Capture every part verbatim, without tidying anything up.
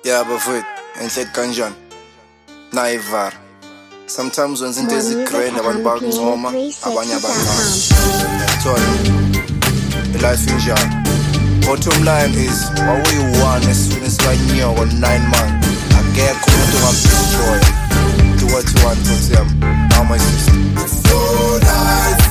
Yeah, bafowethu enhle kanjani nayivar. Sometimes wenza into ezigrand abantu bakuncoma abanye abancane. Yathola life injani. Bottom line is wawuyi-one esifini sikanyoko nine months akekho umuntu ongamdestroy. Do what you want for them. Now my sister. So life.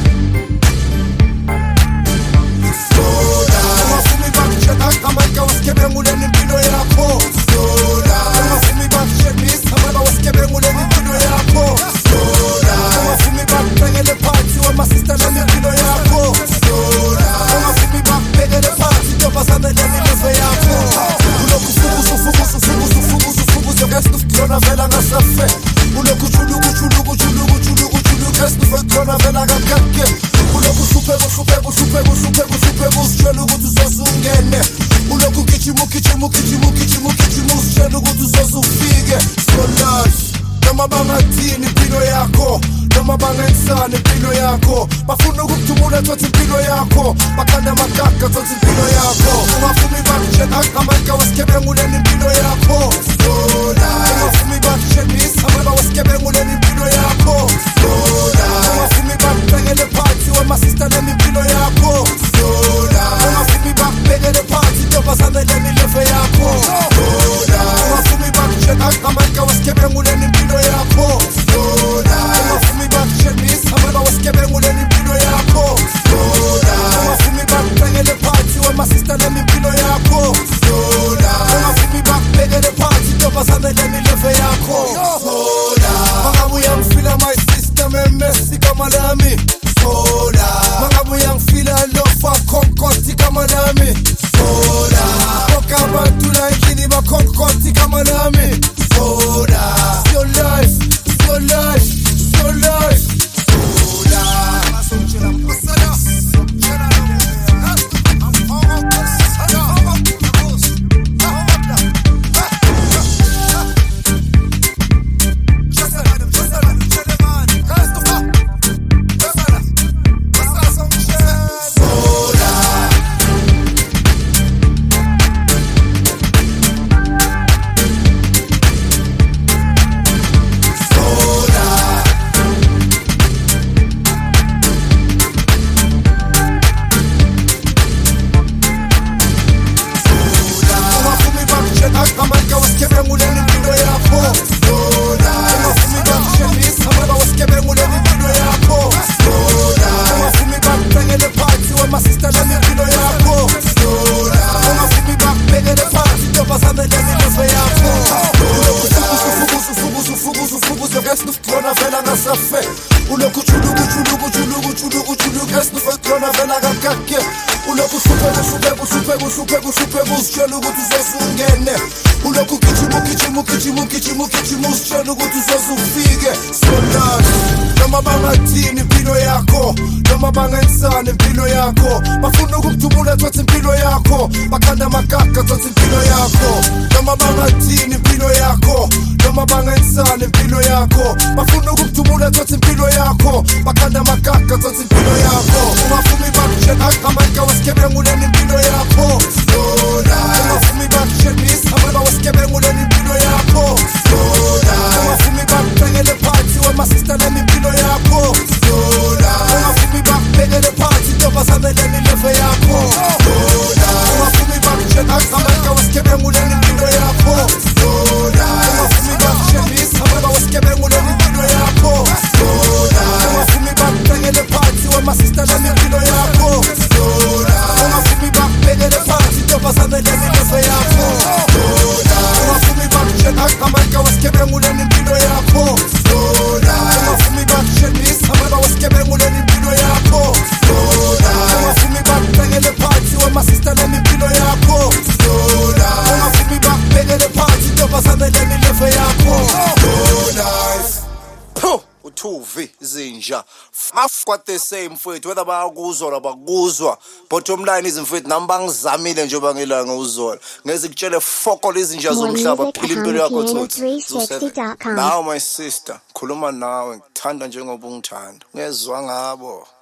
So life. Ungafumi bakucheck amanga waskebengulela impilo yakho. So life. Ungafumi bakucheckisa amanga waskebengulela impilo yakho. So life. Ungafumi bakubhekele phansi wema sister nami impilo yakho. So life. Ungafumi bakubhekele phansi ntombazane nami levo yakho. Ulokhu fukuza fukuza fukuza fukuza fukuza ngesifuna vela ngasafe. Ulokhu chuluku chuluku chuluku chuluku chuluku ngesifuna vela ngakake. Ulokhu hluphe hluphe hluphe hluphe hluphe usitshela ukuthi uzosungene. Ulokhu kichimu kichimu kichimu kichimu kichimu usitshela ukuthi uzosufike. So life noma bangathini impilo yakho, noma bangensana impilo yakho, bafuna ukukuthumula thothi impilo yakho, bakhanda amagaka thothi impilo yakho. Ungafumi bakucheck amanga waskebengulela impilo yakho. So life. Ungafumi bakucheckisa amanga waskebengulela impilo yakho. So life. Ungafumi bakubhekele phansi wema sister nami impilo yakho. So life. Ungafumi bakubhekele phansi ntombazane nami levo yakho. So life. Ungafumi bakucheck amanga waskebengulela impilo yakho. So life. Ungafumi bakucheckisa amanga waskebengulela impilo yakho. So life. Ungafumi bakubhekele phansi wema sister nami impilo yakho. So life. Ungafumi bakubhekele phansi ntombazane nami levo yakho. So life. Mangabuya ngifila my sister memesi kama lami. So life. Mangabuya ngifila lofa konkoti kama lami. So life. Boka abantu la endlini bakonkoti kama lami. So life. Your life, your life, your life. So life. Ulokhu chuluku chuluku chuluku chuluku chuluku ngesifuna vela ngakake. Ulokhu hluphe hluphe hluphe hluphe hluphe usitshela ukuthi uzosungene. Ulokhu kichimu kichimu kichimu kichimu kichimu usitshela ukuthi uzosufike. So life noma bangathini impilo yakho, noma bangensana impilo yakho, bafuna ukukuthumula thothi impilo yakho, bakhanda amagaka thothi impilo yakho. Noma bangathini impilo yakho, noma bangensana impilo yakho, bafuna ukukuthumula thothi impilo yakho, bakhanda amagaka thothi impilo yakho. Ungafumi bakucheck amanga waskebengulela impilo yakho. So life. Ungafumi bakucheckisa amanga waskebengulela impilo yakho. So life. Ungafumi bakubhekele phansi wema sister nami impilo yakho. So life. Ungafumi bakubhekele phansi ntombazane nami levo yakho. So life. Ungafumi bakucheck amanga waskebengulela impilo yakho. So life. Ungafumi bakucheckisa amanga waskebengulela impilo yakho. So life. Ungafumi bakubhekele phansi wema sister nami impilo yakho. So life. Ungafumi bakubhekele phansi ntombazane nami levo yakho. So life. Ungafumi bakucheck amanga waskebengulela impilo yakho. So life. Ungafumi bakucheckisa amanga waskebengulela impilo yakho. So life. Ungafumi bakubhekele phansi wema sister nami impilo yakho. So life. Ungafumi bakubhekele phansi ntombazane nami levo yakho. So life. Pho uthuvi izinja half what they say mfowethu, whether bayakuzwa or abakuzwa. Bottom line is mfowethu nami bangizamile njengoba ngilanga uzola ngeze kutshele foko izinja zomhlaba phila impilo yakho thothi. Now my sister khuluma nawe ngithanda njengoba ungithanda ngezwe ngabo.